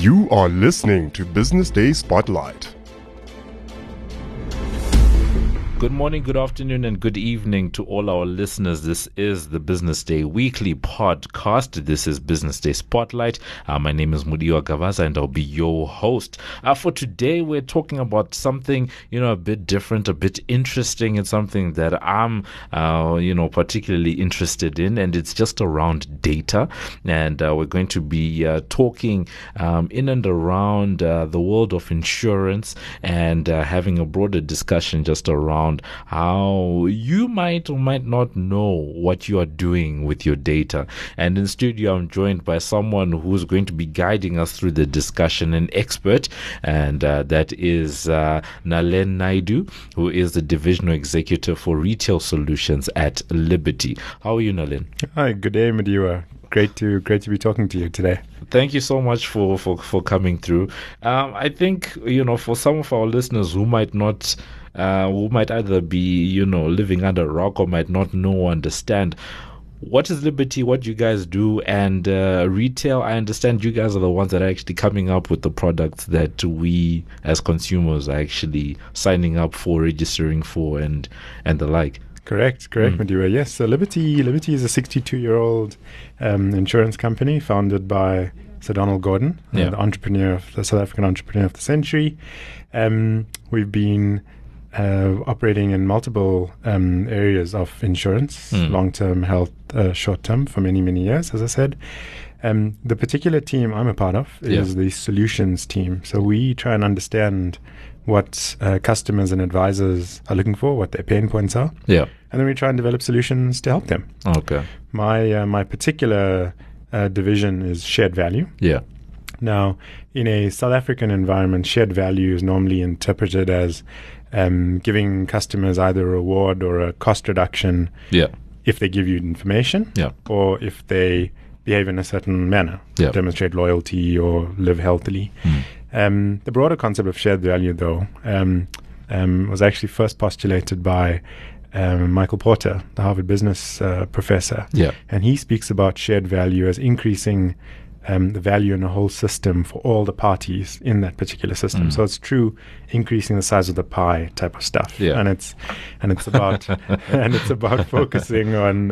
You are listening to Business Day Spotlight. Good morning, good afternoon, and good evening to all our listeners. This is the Business Day Weekly Podcast. This is Business Day Spotlight. My name is Mudiwa Gavaza, and I'll be your host. For today, we're talking about something, a bit different, a bit interesting, and something that I'm, particularly interested in, and it's just around data. And we're going to be talking in and around the world of insurance and having a broader discussion just around how you might or might not know what you are doing with your data. And in studio, I'm joined by someone who's going to be guiding us through the discussion, an expert, and that is Nalen Naidu, who is the Divisional Executive for Retail Solutions at Liberty. How are you, Nalen? Hi, good day, Mudiwa. Great to be talking to you today. Thank you so much for coming through. I think, for some of our listeners who might not who might either be, living under a rock or might not know or understand, what is Liberty, what do you guys do, and retail, I understand you guys are the ones that are actually coming up with the products that we as consumers are actually signing up for, registering for, and the like. Correct, Mudiwa. Yes, so Liberty is a 62-year-old insurance company founded by Sir Donald Gordon, the South African entrepreneur of the century. We've been operating in multiple areas of insurance, long-term, health, short-term, for many, many years, as I said. The particular team I'm a part of is the solutions team. So we try and understand what customers and advisors are looking for, what their pain points are. Yeah. And then we try and develop solutions to help them. Okay. My particular division is shared value. Yeah. Now, in a South African environment, shared value is normally interpreted as giving customers either a reward or a cost reduction if they give you information or if they behave in a certain manner, demonstrate loyalty or live healthily. The broader concept of shared value, though, was actually first postulated by Michael Porter, the Harvard Business professor. Yeah. And he speaks about shared value as increasing the value in a whole system for all the parties in that particular system. So it's true increasing the size of the pie type of stuff. Yeah. And it's about focusing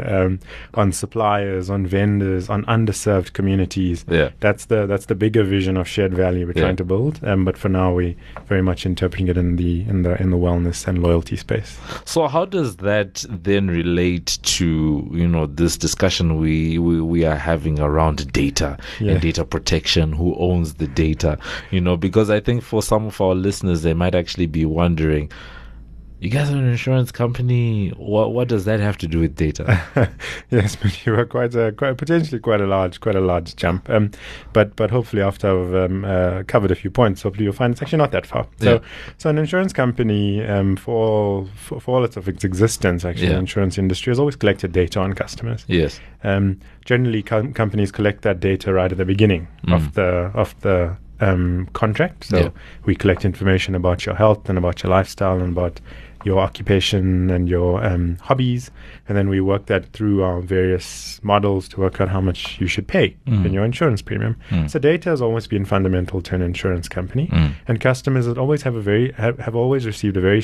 on suppliers, on vendors, on underserved communities. Yeah. That's the bigger vision of shared value we're trying to build. But for now, we very much interpreting it in the wellness and loyalty space. So how does that then relate to this discussion we are having around data? And data protection, who owns the data, because I think for some of our listeners, they might actually be wondering, you guys are an insurance company, what does that have to do with data? Yes, but you are potentially quite a large jump. But hopefully after I've covered a few points, hopefully you'll find it's actually not that far. So an insurance company, for all of its existence, actually, the insurance industry has always collected data on customers. Yes. Generally, companies collect that data right at the beginning of the contract. So we collect information about your health and about your lifestyle and about your occupation and your hobbies, and then we work that through our various models to work out how much you should pay in your insurance premium. So data has always been fundamental to an insurance company, and customers have always always received a very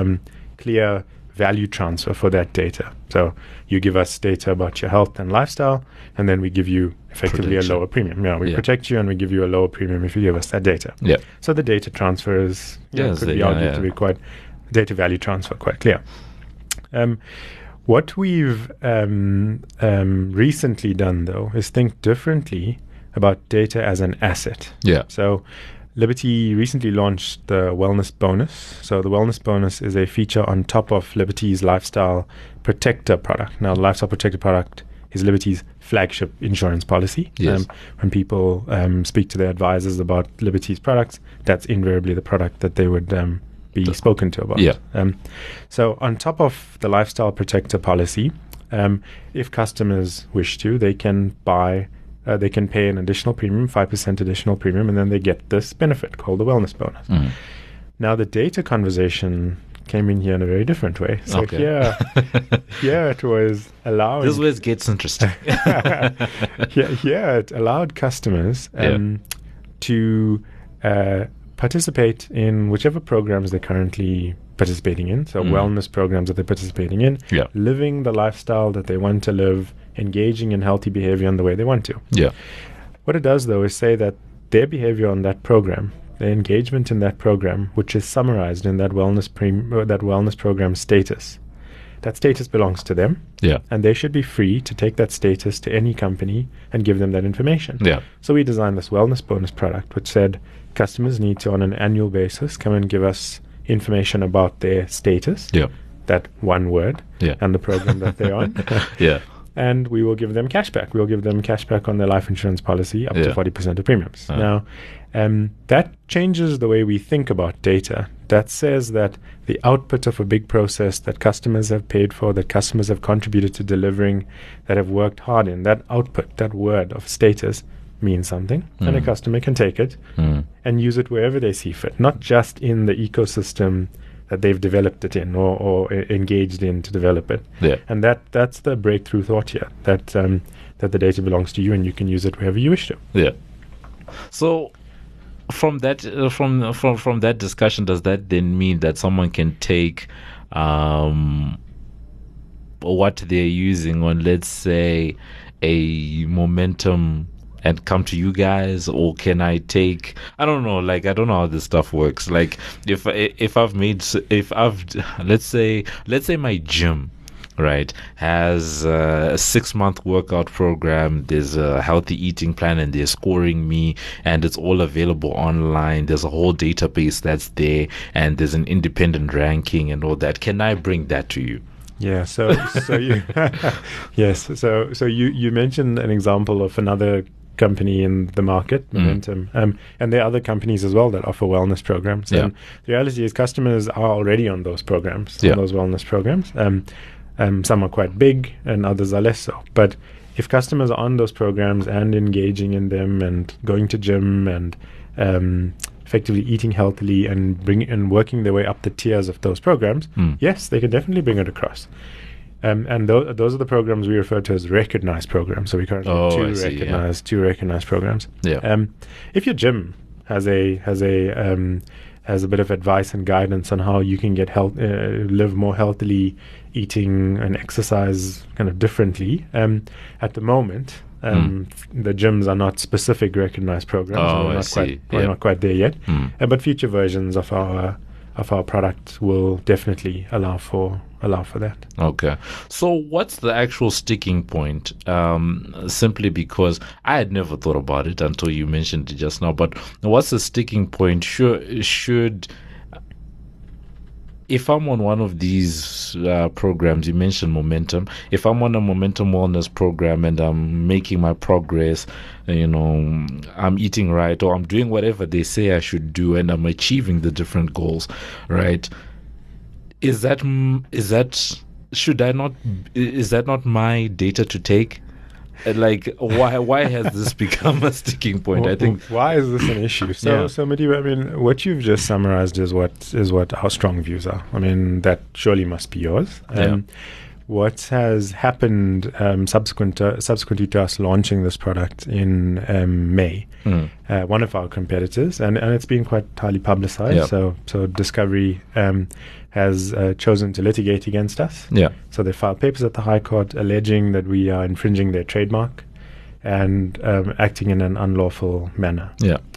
clear value transfer for that data. So you give us data about your health and lifestyle, and then we give you effectively a lower premium. We protect you and we give you a lower premium if you give us that data. Yeah. So the data transfer is could be argued to be quite data value transfer, quite clear. What we've recently done, though, is think differently about data as an asset. Yeah. So Liberty recently launched the Wellness Bonus. So the Wellness Bonus is a feature on top of Liberty's Lifestyle Protector product. Now, the Lifestyle Protector product is Liberty's flagship insurance policy. Yes. When people speak to their advisors about Liberty's products, that's invariably the product that they would be spoken to about. Yeah. So on top of the Lifestyle Protector policy, if customers wish to, they can pay an additional premium, 5% additional premium, and then they get this benefit called the Wellness Bonus. Now, the data conversation came in here in a very different way. So here it was allowed. This is where it gets interesting. Here it allowed customers to participate in whichever programs they're currently participating in. So wellness programs that they're participating in, living the lifestyle that they want to live, engaging in healthy behavior in the way they want to. Yeah. What it does, though, is say that their behavior on that program, their engagement in that program, which is summarized in that wellness program status, that status belongs to them. Yeah. And they should be free to take that status to any company and give them that information. Yeah. So we designed this wellness bonus product, which said customers need to, on an annual basis, come and give us information about their status, that one word, and the program that they're on. And we will give them cash back. We'll give them cash back on their life insurance policy up to 40% of premiums. Now, that changes the way we think about data. That says that the output of a big process that customers have paid for, that customers have contributed to delivering, that have worked hard in, that output, that word of status means something. And a customer can take it and use it wherever they see fit, not just in the ecosystem that they've developed it in or engaged in to develop it. And that's the breakthrough thought here, that the data belongs to you and you can use it wherever you wish to. So from that from that discussion, does that then mean that someone can take what they're using on, let's say, a Momentum and come to you guys? Or can I take, I don't know how this stuff works. Like if let's say my gym, right, has a 6-month workout program, there's a healthy eating plan, and they're scoring me, and it's all available online. There's a whole database that's there, and there's an independent ranking and all that. Can I bring that to you? Yeah, so you yes, so you mentioned an example of another company in the market, Momentum, and there are other companies as well that offer wellness programs. And the reality is customers are already on those programs, on those wellness programs. Some are quite big and others are less so. But if customers are on those programs and engaging in them and going to gym and effectively eating healthily and working their way up the tiers of those programs, yes, they can definitely bring it across. And those are the programs we refer to as recognized programs. So we currently have two recognized programs. If your gym has a bit of advice and guidance on how you can get live more healthily, eating and exercise kind of differently, at the moment, the gyms are not specific recognized programs. We're not quite there yet. But future versions of our product will definitely allow for that. Okay. So what's the actual sticking point? Simply because I had never thought about it until you mentioned it just now. But what's the sticking point? Should if I'm on one of these programs, you mentioned Momentum, if I'm on a Momentum wellness program and I'm making my progress, I'm eating right, or I'm doing whatever they say I should do, and I'm achieving the different goals, right? Is that not my data to take? Like, why has this become a sticking point? I think why is this an issue? So Madiba, I mean, what you've just summarized is what our strong views are. I mean, that surely must be yours. What has happened subsequently to us launching this product in May? One of our competitors, and it's been quite highly publicized. So Discovery has chosen to litigate against us. So they filed papers at the High Court alleging that we are infringing their trademark and acting in an unlawful manner.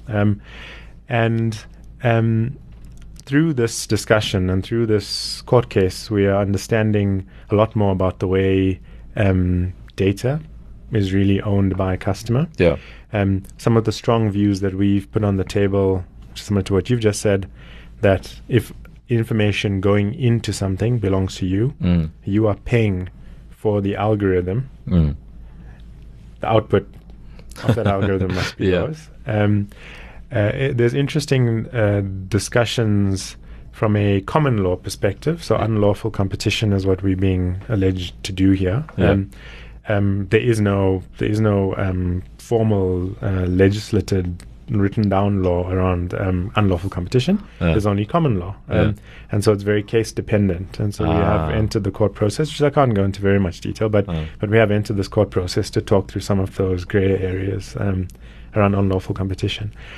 Through this discussion and through this court case, we are understanding a lot more about the way data is really owned by a customer. Some of the strong views that we've put on the table, similar to what you've just said, that if information going into something belongs to you, you are paying for the algorithm. The output of that algorithm must be yours. There's interesting discussions from a common law perspective. So unlawful competition is what we're being alleged to do here. There is no formal legislated written down law around unlawful competition. There's only common law, and so it's very case dependent. And so we have entered the court process, which I can't go into very much detail, but we have entered this court process to talk through some of those gray areas around unlawful competition.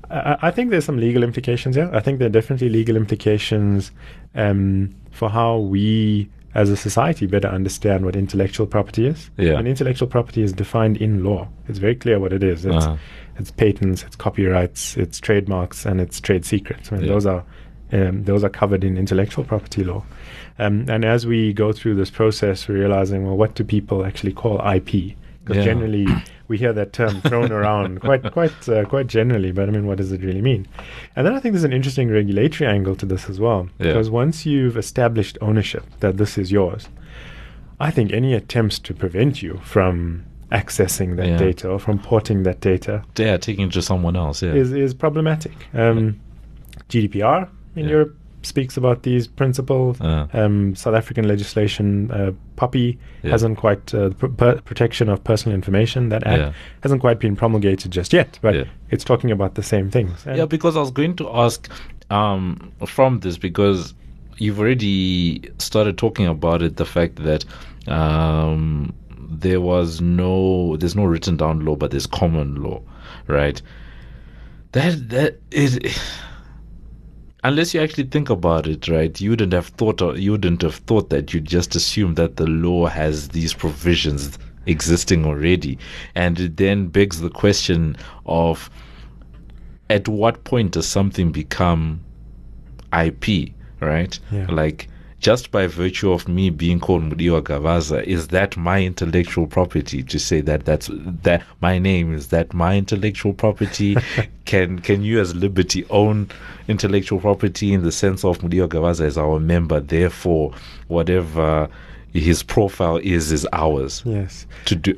I think there's some legal implications here. I think there are definitely legal implications for how we as a society better understand what intellectual property is. Yeah. And intellectual property is defined in law. It's very clear what it is. It's patents, it's copyrights, it's trademarks, and it's trade secrets. I mean, those are covered in intellectual property law. And as we go through this process, we're realizing, well, what do people actually call IP? Because generally we hear that term thrown around quite generally, but I mean, what does it really mean? And then I think there's an interesting regulatory angle to this as well, because once you've established ownership, that this is yours, I think any attempts to prevent you from accessing that data or from porting that data, taking it to someone else, is problematic. GDPR in Europe speaks about these principles. South African legislation, POPI, hasn't quite protection of personal information. That act hasn't quite been promulgated just yet, but it's talking about the same things. And because I was going to ask from this, because you've already started talking about it, the fact that there's no written down law, but there's common law, right? That is. Unless you actually think about it, right, you wouldn't have thought that. You'd just assume that the law has these provisions existing already, and it then begs the question of, at what point does something become IP, right? Like, just by virtue of me being called Mudiwa Gavaza, is that my intellectual property? To say that my name is that my intellectual property? Can you as Liberty own intellectual property in the sense of Mudiwa Gavaza is our member, therefore whatever his profile is ours? Yes. To do.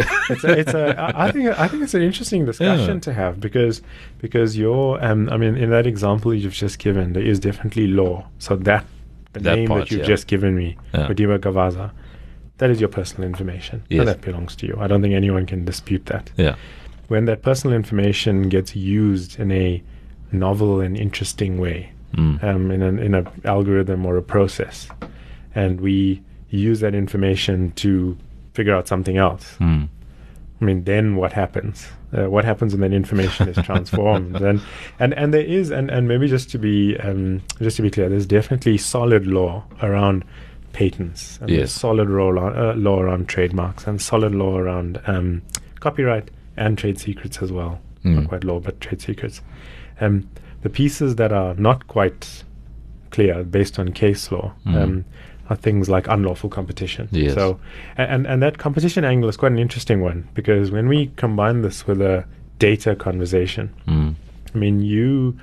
I think it's an interesting discussion to have, because you're I mean, in that example you've just given, there is definitely law. So that name part, that you've just given me, Mudiwa Gavaza, that is your personal information, and that belongs to you. I don't think anyone can dispute that. When that personal information gets used in a novel and interesting way, in an algorithm or a process, and we use that information to figure out something else, I mean, then what happens? What happens when that information is transformed? And there is, and maybe just to be clear, there's definitely solid law around patents, and there's solid law around trademarks, and solid law around copyright and trade secrets as well. Not quite law, but trade secrets. The pieces that are not quite clear based on case law are things like unlawful competition. So, and that competition angle is quite an interesting one, because when we combine this with a data conversation, I mean, you,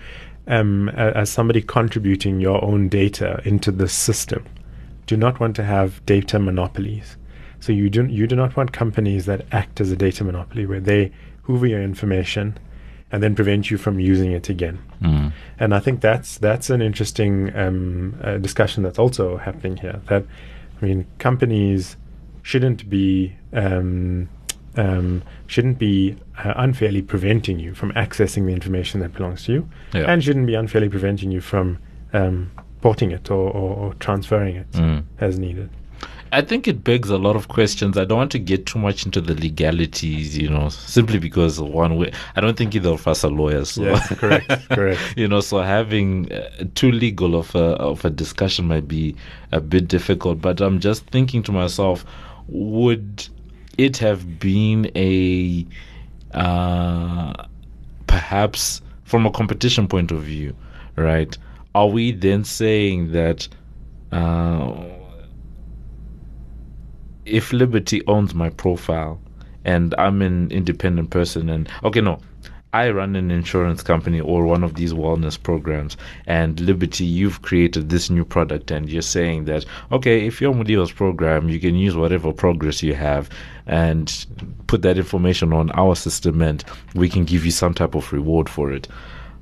as somebody contributing your own data into the system, do not want to have data monopolies. So you do not want companies that act as a data monopoly, where they hoover your information and then prevent you from using it again. And I think that's an interesting discussion that's also happening here. That, I mean, companies shouldn't be unfairly preventing you from accessing the information that belongs to you, and shouldn't be unfairly preventing you from porting it or transferring it as needed. I think it begs a lot of questions. I don't want to get too much into the legalities, simply because I don't think either of us are lawyers. So. Yes, correct. So having too legal of a discussion might be a bit difficult. But I'm just thinking to myself, would it have been a perhaps from a competition point of view, right? Are we then saying that if Liberty owns my profile and I'm an independent person, and I run an insurance company or one of these wellness programs, and Liberty, you've created this new product, and you're saying that, okay, if you're Mudiwa's program, you can use whatever progress you have and put that information on our system, and we can give you some type of reward for it.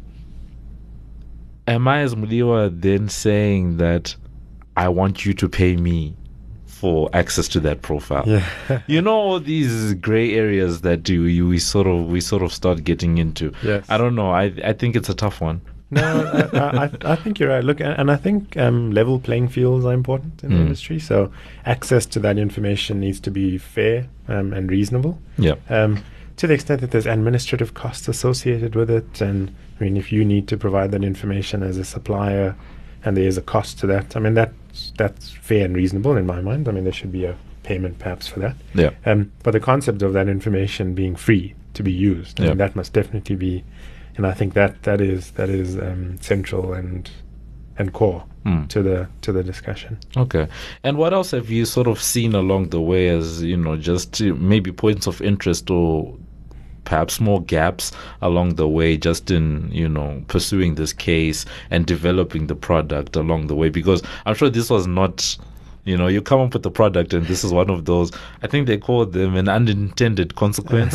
Am I as Mudiwa then saying that I want you to pay me for access to that profile? All these gray areas that we sort of start getting into. I don't know. I think it's a tough one. No, I think you're right. Look, and I think level playing fields are important in the industry. So access to that information needs to be fair and reasonable. to the extent that there's administrative costs associated with it, and I mean, if you need to provide that information as a supplier, and there is a cost to that, I mean, that's fair and reasonable in my mind. I mean, there should be a payment perhaps for that. Yeah. But the concept of that information being free to be used, I mean, that must definitely be, and I think that is central and core to the discussion. Okay. And what else have you sort of seen along the way as, just maybe points of interest or perhaps more gaps along the way, just in, pursuing this case and developing the product along the way? Because I'm sure this was not, you come up with the product and this is one of those, I think they call them an unintended consequence.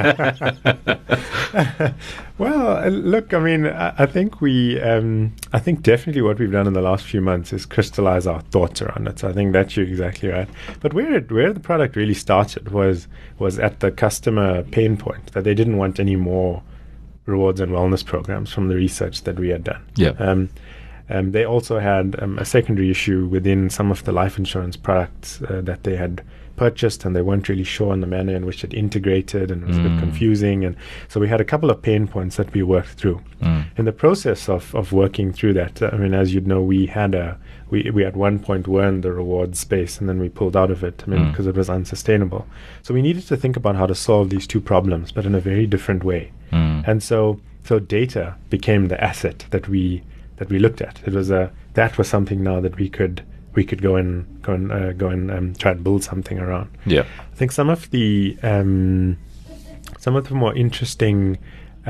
Well, look, I mean, I think I think definitely what we've done in the last few months is crystallize our thoughts around it. So I think that's exactly right. But where the product really started was at the customer pain point, that they didn't want any more rewards and wellness programs from the research that we had done. Yeah. They also had a secondary issue within some of the life insurance products that they had purchased, and they weren't really sure on the manner in which it integrated, and it was a bit confusing. And so we had a couple of pain points that we worked through. In the process of working through that, I mean, as you'd know, we at one point were in the reward space, and then we pulled out of it, I mean, because it was unsustainable. So we needed to think about how to solve these two problems, but in a very different way. And so data became the asset that we looked at. It was that was something now that we could go and try and build something around. Yeah, I think some of the more interesting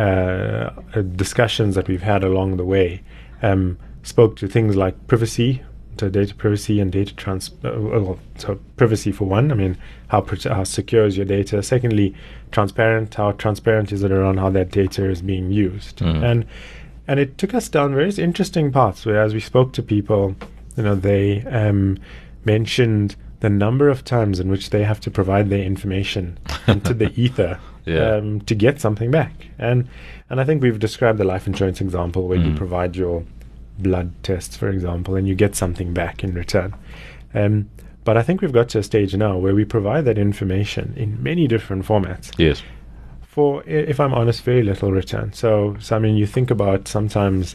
discussions that we've had along the way spoke to things like privacy, to data privacy and data so privacy for one. I mean, how secure is your data? Secondly, how transparent is it around how that data is being used? And it took us down various interesting paths where, as we spoke to people, they mentioned the number of times in which they have to provide their information into the ether to get something back. And I think we've described the life insurance example where you provide your blood tests, for example, and you get something back in return. But I think we've got to a stage now where we provide that information in many different formats. Yes. For, if I'm honest, very little return. So I mean, you think about sometimes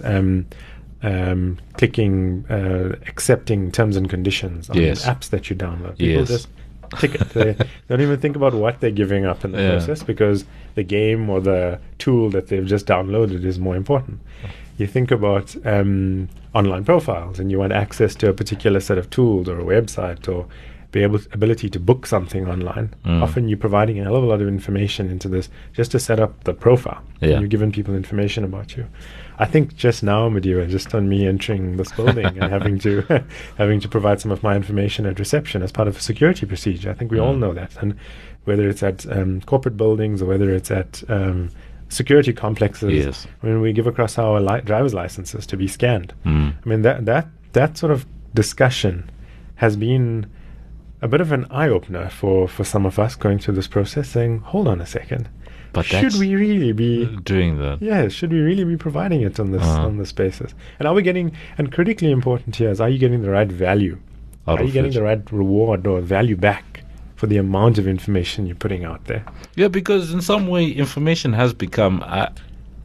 clicking, accepting terms and conditions on apps that you download. People just tick it. They don't even think about what they're giving up in the process, because the game or the tool that they've just downloaded is more important. You think about online profiles, and you want access to a particular set of tools or a website, or ability to book something online. Often you're providing a hell of a lot of information into this just to set up the profile. And you're giving people information about you. I think just now, Madiwa, just on me entering this building and having to provide some of my information at reception as part of a security procedure, I think we all know that. And whether it's at corporate buildings or whether it's at security complexes, when we give across our driver's licenses to be scanned. I mean, that sort of discussion has been a bit of an eye-opener for some of us going through this process, saying, hold on a second. But should we really be doing that? Yeah, should we really be providing it on this basis? And are we getting, and critically important here is, are you getting the right value? Are you getting the right reward or value back for the amount of information you're putting out there? Yeah, because in some way information has become a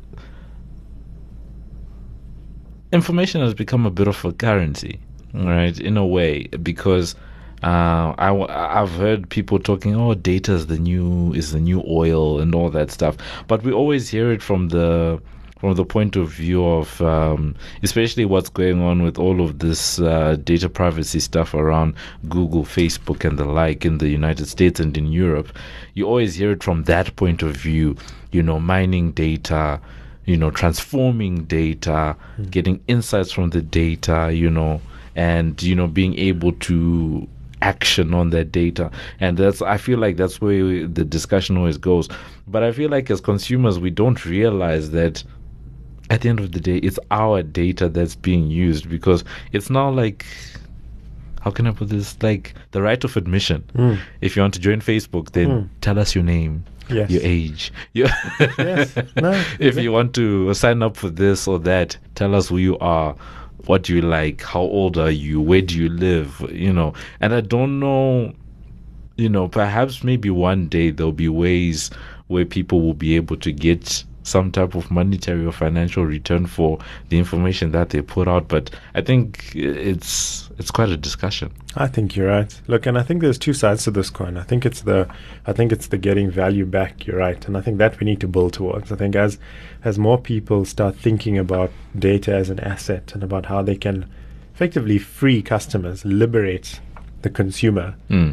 bit of a currency, right? In a way, because I've heard people talking, data is the new oil and all that stuff, but we always hear it from the point of view of especially what's going on with all of this data privacy stuff around Google, Facebook, and the like in the United States and in Europe. You always hear it from that point of view, mining data, transforming data, getting insights from the data, and being able to action on that data. And I feel like that's where the discussion always goes. But I feel like as consumers, we don't realize that at the end of the day, it's our data that's being used, because it's not like, how can I put this, like the right of admission. If you want to join Facebook, then tell us your name, your age. Yes. No, if you want to sign up for this or that, tell us who you are, what do you like, how old are you, where do you live, And I don't know perhaps maybe one day there'll be ways where people will be able to get some type of monetary or financial return for the information that they put out. But I think it's quite a discussion. I think you're right. Look, and I think there's two sides to this coin. I think it's the getting value back. You're right, and I think that we need to build towards. I think as more people start thinking about data as an asset and about how they can effectively free customers, liberate the consumer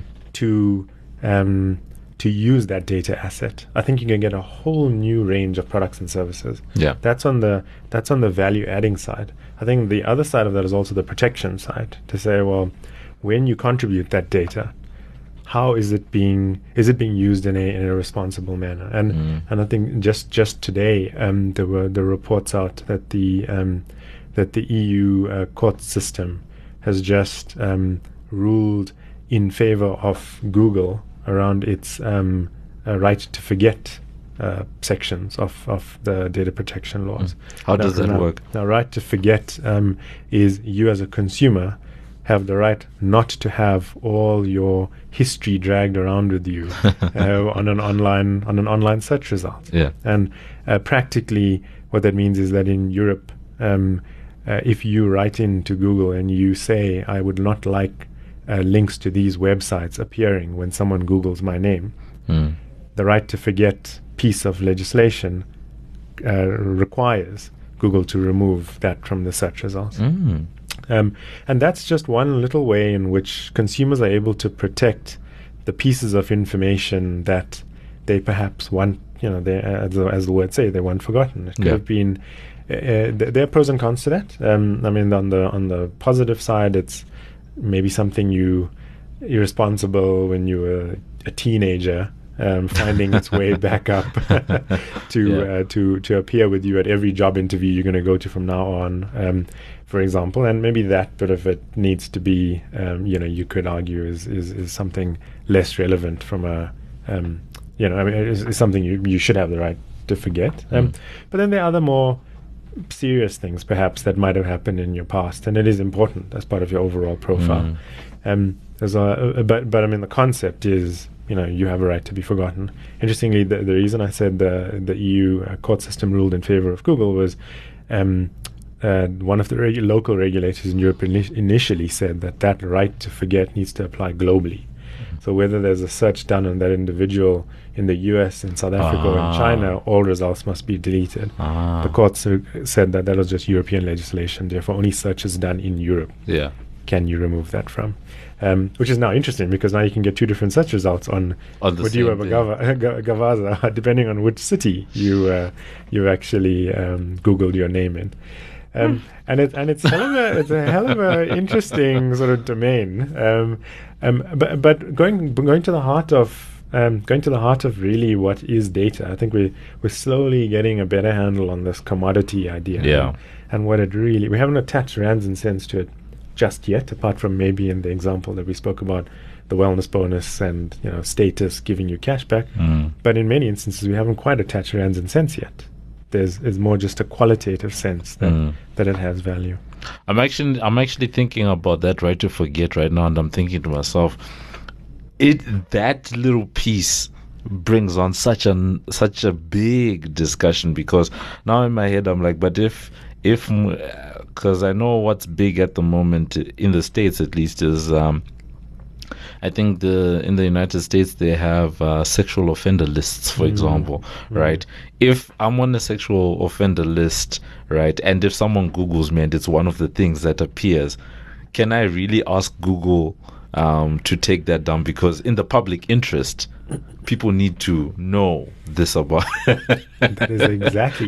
to use that data asset, I think you can get a whole new range of products and services. Yeah, that's on the value adding side. I think the other side of that is also the protection side, to say, well, when you contribute that data, how is it being used in a responsible manner? And I think just today there were the reports out that the EU court system has just ruled in favor of Google around its right to forget sections of the data protection laws. How does that work? The right to forget is you as a consumer have the right not to have all your history dragged around with you on an online search result. Yeah. And practically what that means is that in Europe, if you write into Google and you say, I would not like links to these websites appearing when someone Googles my name, the right to forget piece of legislation requires Google to remove that from the search results. And that's just one little way in which consumers are able to protect the pieces of information that they perhaps want, as the words say, they want forgotten. It could have been, there are pros and cons to that. I mean, on the positive side, it's maybe something you're responsible when you were a teenager, finding its way back up to appear with you at every job interview you're going to go to from now on, for example. And maybe that bit of it needs to be, you could argue is something less relevant from a, it's something you should have the right to forget. But then there are other more serious things perhaps that might have happened in your past, and it is important as part of your overall profile. But I mean, the concept is, you have a right to be forgotten. Interestingly, the reason I said the EU court system ruled in favor of Google was one of the local regulators in Europe initially said that right to forget needs to apply globally. So whether there's a search done on that individual in the US, in South Africa, or in China, all results must be deleted. The court said that was just European legislation. Therefore, only searches done in Europe can you remove that from. Which is now interesting, because now you can get two different search results on Mudiwa Gavaza, depending on which city you actually Googled your name in. And it's a hell of a interesting sort of domain. But going to the heart of really what is data, I think we're slowly getting a better handle on this commodity idea. Yeah. And what it really, we haven't attached rands and cents to it just yet, apart from maybe in the example that we spoke about, the wellness bonus and status giving you cash back. But in many instances, we haven't quite attached rands and cents yet. There's more just a qualitative sense that it has value. I'm actually thinking about that right to forget right now, and I'm thinking to myself, that little piece brings on such a big discussion, because now in my head I'm like, but if because I know what's big at the moment in the States, at least, is I think in the United States they have sexual offender lists, for example, right? If I'm on a sexual offender list, right, and if someone Googles me and it's one of the things that appears, can I really ask Google to take that down? Because in the public interest, people need to know this about. That is exactly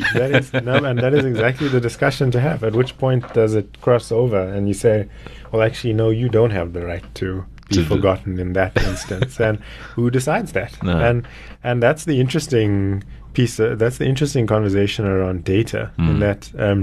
the discussion to have. At which point does it cross over and you say, well, actually, no, you don't have the right to be forgotten in that instance, and who decides that? No. And that's the interesting piece. That's the interesting conversation around data, in that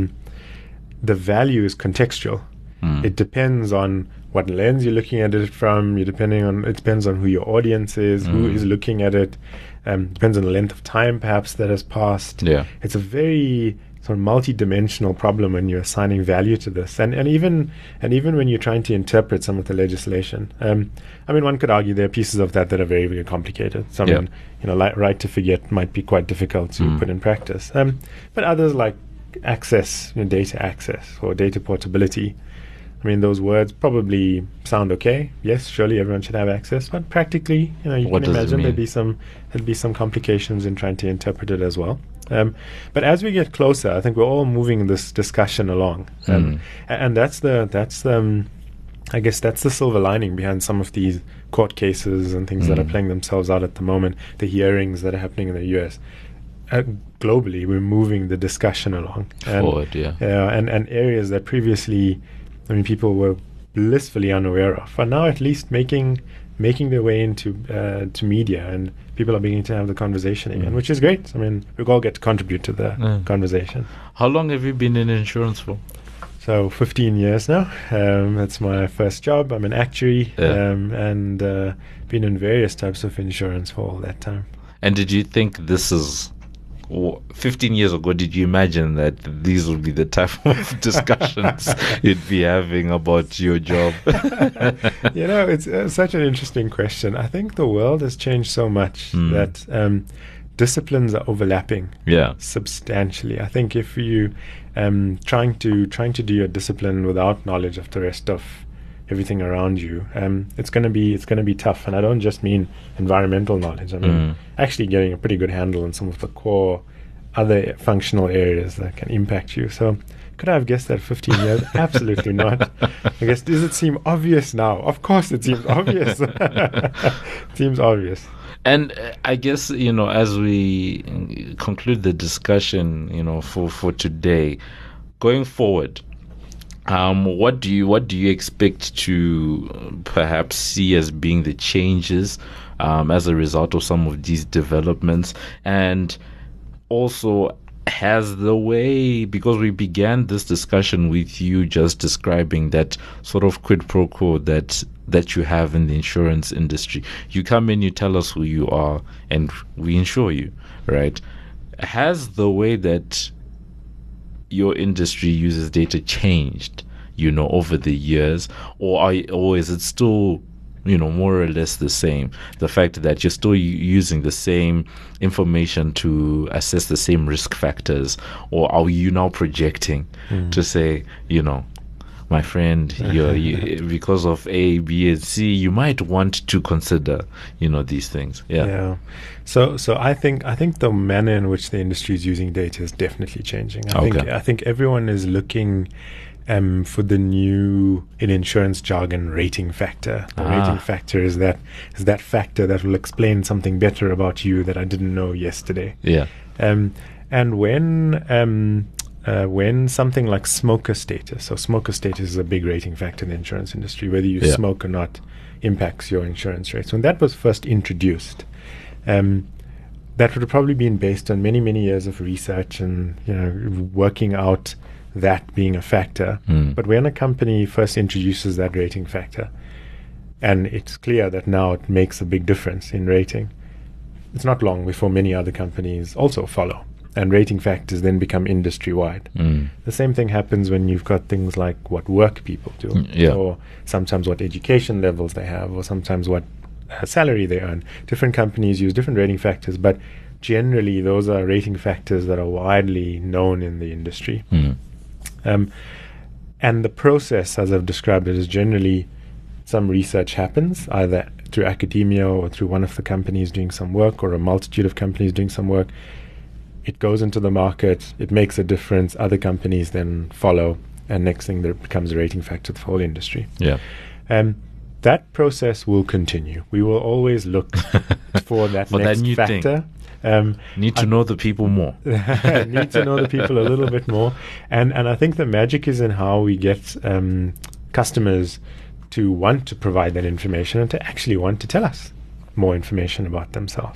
the value is contextual. It depends on what lens you're looking at it from. It depends on who your audience is, who is looking at it. Depends on the length of time perhaps that has passed. Yeah. It's a very sort of multi-dimensional problem when you're assigning value to this, and even when you're trying to interpret some of the legislation. I mean, one could argue there are pieces of that are very, very complicated. Some, like right to forget might be quite difficult to put in practice. But others like access, data access or data portability. I mean, those words probably sound okay. Yes, surely everyone should have access, but practically, you can imagine there'd be some complications in trying to interpret it as well. But as we get closer, I think we're all moving this discussion along, and that's I guess that's the silver lining behind some of these court cases and things that are playing themselves out at the moment. The hearings that are happening in the U.S. Globally, we're moving the discussion along forward, and areas that previously, I mean, people were blissfully unaware of, are now at least making their way into to media, and people are beginning to have the conversation again, which is great. I mean, we all get to contribute to the conversation. How long have you been in insurance for? So 15 years now. That's my first job. I'm an actuary, and been in various types of insurance for all that time. And did you think this is 15 years ago, did you imagine that these would be the type of discussions you'd be having about your job? It's such an interesting question. I think the world has changed so much that disciplines are overlapping substantially. I think if you trying to do your discipline without knowledge of the rest of everything around you, it's going to be tough. And I don't just mean environmental knowledge. I mean actually getting a pretty good handle on some of the core other functional areas that can impact you. So could I have guessed that 15 years? Absolutely not. I guess, does it seem obvious now? Of course it seems obvious. Seems obvious. And I guess, as we conclude the discussion, for today, going forward, what do you expect to perhaps see as being the changes as a result of some of these developments? And also, has the way, because we began this discussion with you just describing that sort of quid pro quo that you have in the insurance industry. You come in, you tell us who you are, and we insure you, right? Has the way that your industry uses data changed, over the years, or is it still, more or less the same? The fact that you're still using the same information to assess the same risk factors, or are you now projecting to say, my friend, you because of A, B, and C, you might want to consider, these things. Yeah. So I think the manner in which the industry is using data is definitely changing. I think everyone is looking for the new, in insurance jargon, rating factor. The rating factor is that factor that will explain something better about you that I didn't know yesterday. Yeah. And when something like smoker status, so smoker status is a big rating factor in the insurance industry, whether you smoke or not impacts your insurance rates. When that was first introduced, that would have probably been based on many, many years of research and working out that being a factor. But when a company first introduces that rating factor, and it's clear that now it makes a big difference in rating, it's not long before many other companies also follow, and rating factors then become industry-wide. The same thing happens when you've got things like what work people do, or sometimes what education levels they have, or sometimes what salary they earn. Different companies use different rating factors, but generally those are rating factors that are widely known in the industry. And the process, as I've described it, is generally some research happens, either through academia or through one of the companies doing some work, or a multitude of companies doing some work. It goes into the market, it makes a difference, other companies then follow, and next thing there becomes a rating factor for the whole industry. That process will continue. We will always look for that next new factor. Thing. Need to know the people more. Need to know the people a little bit more. And I think the magic is in how we get customers to want to provide that information and to actually want to tell us more information about themselves.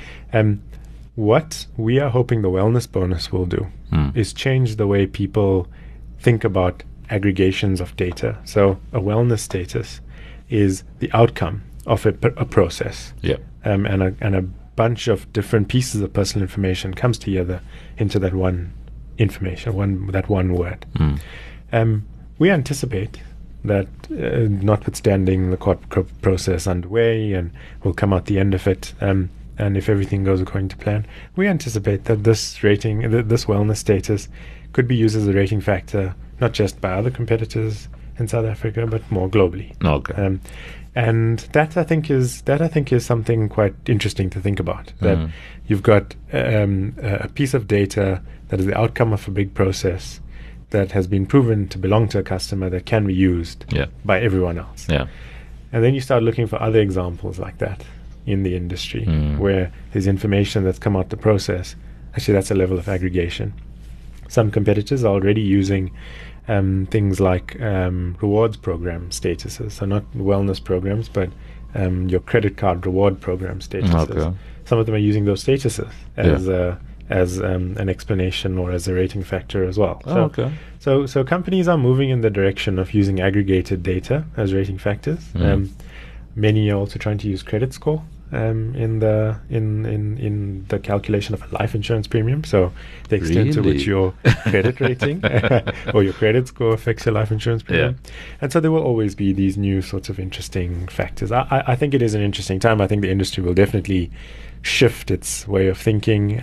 What we are hoping the wellness bonus will do is change the way people think about aggregations of data. So a wellness status is the outcome of a process. And a bunch of different pieces of personal information comes together into that one information, that one word. We anticipate that, notwithstanding the court process underway, and we'll come out the end of it, and if everything goes according to plan, we anticipate that this rating, this wellness status, could be used as a rating factor, not just by other competitors in South Africa, but more globally. Okay. And that I think is something quite interesting to think about. That you've got a piece of data that is the outcome of a big process that has been proven to belong to a customer that can be used by everyone else. Yeah. And then you start looking for other examples like that in the industry, where there's information that's come out the process. Actually, that's a level of aggregation. Some competitors are already using things like rewards program statuses. So not wellness programs, but your credit card reward program statuses. Okay. Some of them are using those statuses as an explanation or as a rating factor as well. So companies are moving in the direction of using aggregated data as rating factors. Many are also trying to use credit score in the calculation of a life insurance premium. So the extent to which your credit rating or your credit score affects your life insurance premium. And so there will always be these new sorts of interesting factors. I think it is an interesting time. I think the industry will definitely shift its way of thinking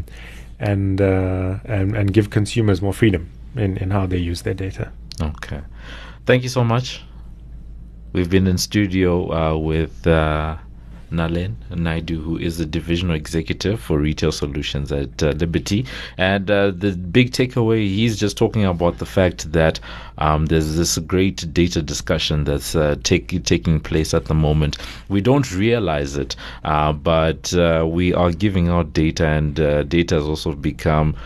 and give consumers more freedom in how they use their data. Okay. Thank you so much. We've been in studio with Nalen Naidu, who is the divisional executive for retail solutions at Liberty. And the big takeaway, he's just talking about the fact that there's this great data discussion that's taking place at the moment. We don't realize it, but we are giving out data, and data has also become,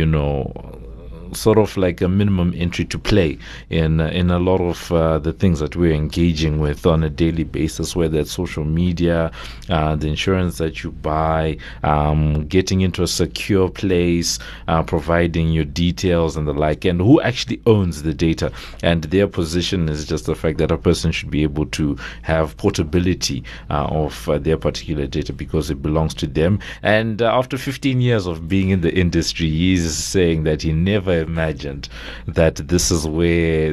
sort of like a minimum entry to play in a lot of the things that we're engaging with on a daily basis, whether it's social media, the insurance that you buy, getting into a secure place, providing your details and the like, and who actually owns the data. And their position is just the fact that a person should be able to have portability of their particular data because it belongs to them. And after 15 years of being in the industry, he's saying that he never imagined that this is where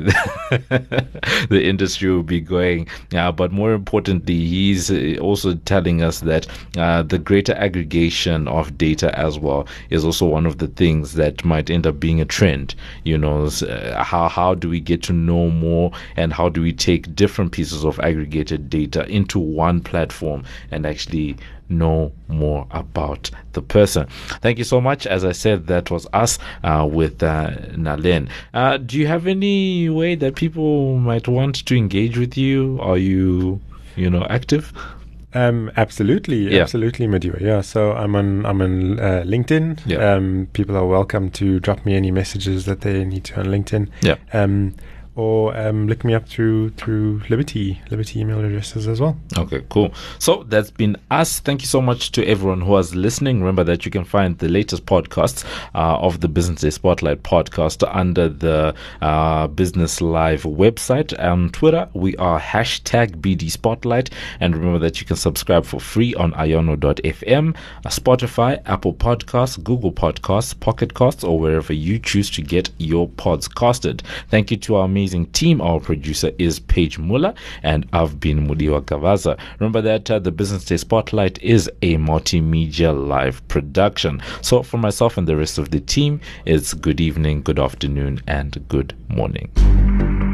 the industry will be going. But more importantly, he's also telling us that the greater aggregation of data as well is also one of the things that might end up being a trend. How do we get to know more, and how do we take different pieces of aggregated data into one platform and actually know more about the person? Thank you so much. As I said, that was us with Nalen. Do you have any way that people might want to engage with you? Are you active? Absolutely, Madiba. Yeah, so I'm on LinkedIn. Yeah. People are welcome to drop me any messages that they need to on LinkedIn. Yeah. Or look me up through Liberty email addresses as well. Okay, cool. So that's been us. Thank you so much to everyone who was listening. Remember that you can find the latest podcasts of the Business Day Spotlight podcast under the Business Live website. On Twitter, we are #BD Spotlight. And remember that you can subscribe for free on iono.fm, Spotify, Apple Podcasts, Google Podcasts, Pocket Casts, or wherever you choose to get your pods casted. Thank you to our amazing team. Our producer is Paige Muller, and I've been Mudiwa Gavaza. Remember that the Business Day Spotlight is a multimedia live production. So for myself and the rest of the team, it's good evening, good afternoon, and good morning.